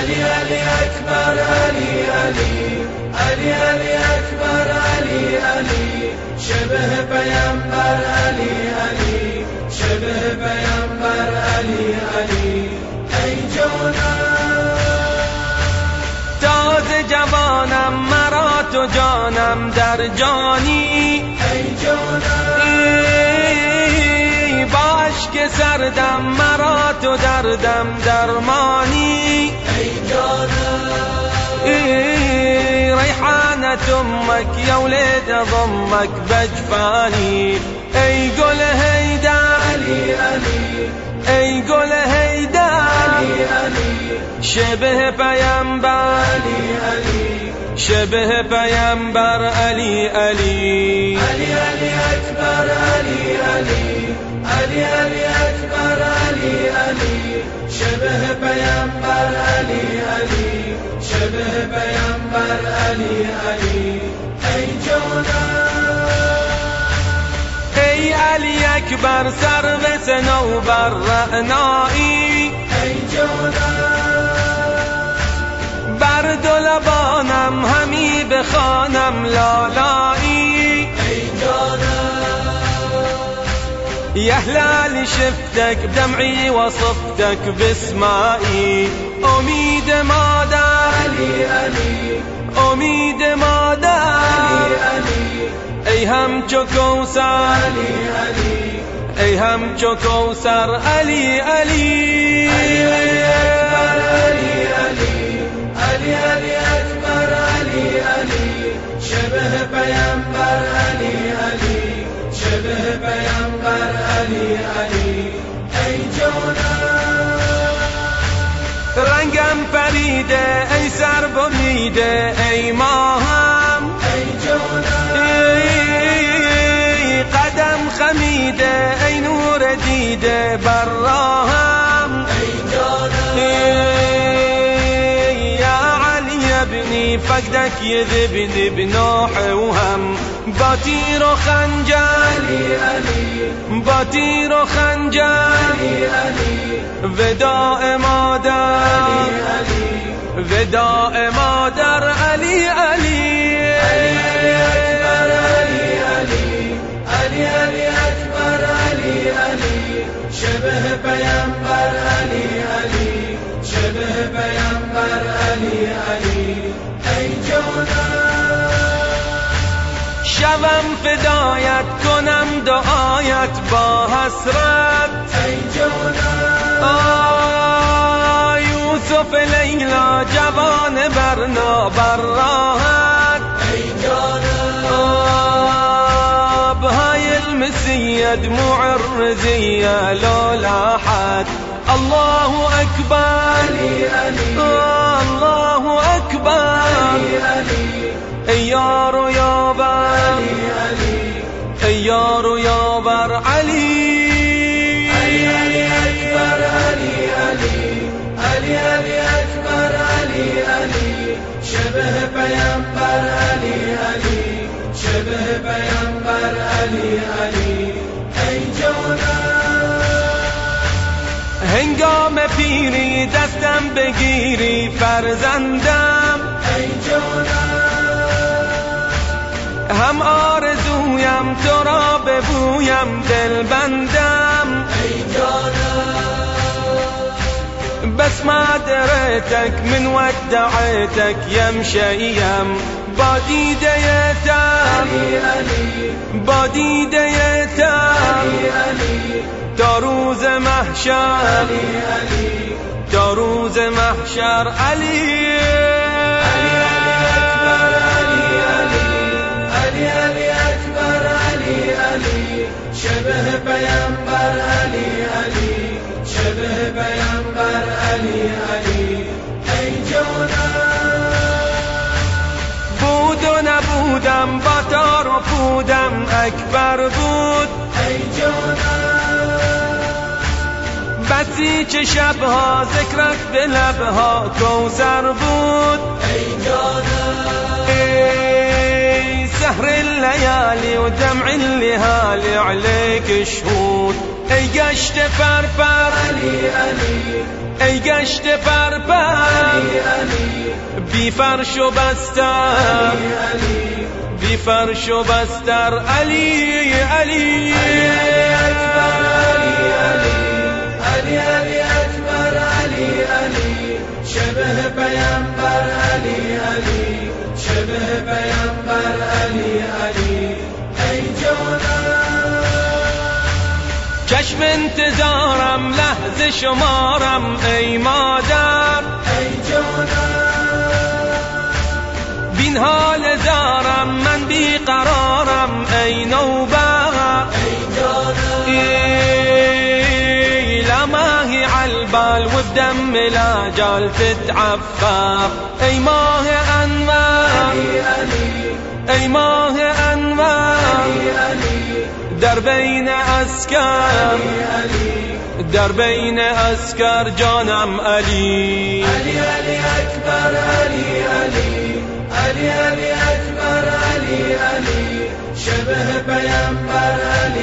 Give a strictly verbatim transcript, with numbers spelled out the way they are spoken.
علی علی اکبر علی علی علی علی اکبر علی علی شبه پیامبر علی علی شبه پیامبر علی علی ای جانم تازه جوانم مرا تو جانم در جانی ای جانم با اشک سردم مرا تو دردم درمانی ای جانم ریحانة امك يا ولد ضمك بجفاني ای گل هیدر علی علی ای گل هیدر علی علی شبه پیامبر علی علی شبه پیامبر علی علی علی علی اکبر علی علی علی علی اکبر علی علی شبه پیامبر علی علی شبه پیامبر علی علی ای جانم ای علی اکبر سرو صنوبر رعنایی ای جانم بر دو لبانم همی بخوانم لالایی ای جانم يا هلال شفتك بدمعي وصفتك باسمائي أميد مادر علی علی أميد مادر علی علی أي هم چو کوثر علی علی أي هم چو کوثر علي علي علی اکبر علی علی علی علی اکبر علی علی شبه پیامبر علی علی شبه پیامبر علی علی ای جانم رنگم پریده ای سر بریده ای ماهم ای جانم ای قدم خمیده ای نور دیده بر راهم ای جانم ای یا علی ابنی فقدك يذبني بنوح وهم با تیر و خنجر علی علی با تیر و خنجر علی علی وداع مادر علی وداع مادر علی علی علی اکبر علی علی علی علی اکبر علی علی شبه پیامبر علی علی شبه پیامبر علی علی ای جانم شوم فدایت کنم دعایت با حسرت ای جانم آه یوسف لیلا جوان برنا بر راحت ای جانم آبهای المسیه دموع الرزیه لو لاحت الله اکبر علی علی الله اکبر علی علی ای یار و یابر علی علی ای یار و یابر علی علی علی اکبر علی علی علی علی اکبر علی علی شبه پیامبر علی علی شبه پیامبر علی علی ای جانم هنگام پیری دستم بگیری فرزندم ای جانم هم آرزویم تو را ببویم دل بندم ای جانم بس ما دريتك من ودعيتك يمشيم باديده يتام علی علی باديده يتام علی علی تا روز محشر علی علی تا روز محشر علی علی علی اکبر علی علی شبه پیامبر علی علی شبه پیامبر علی علی ای جانم بود و نبودم با تار و پودم اکبر بود ای جانم بسی چه شبها ذکرت به لبها کوثر بود ای جانم ای سهر الليالي ودمع الليالي عليك شهود. اي قشت فرفر علي علي اي قشت فرفر علي علي بفرش وبستر بفرش وبستر علي علي علي أكبر علي علي علي علي أكبر علي علي شبه بينبر علي علي شبه بينبر علي علي أي جونا چشم انتظارم لحظه شمارم ای مادر أي جونا بین حال زارم من بیقرارم ای نوبر أي جونا ای لماهي عالبال والدم لا جال تتعفر ای ماه انور علي علي ای ماه انور علي علي در بین اسکر در بین اسکر جانم علی علي علي أكبر علي علي علي علي أكبر علي علي شبه بينبر علي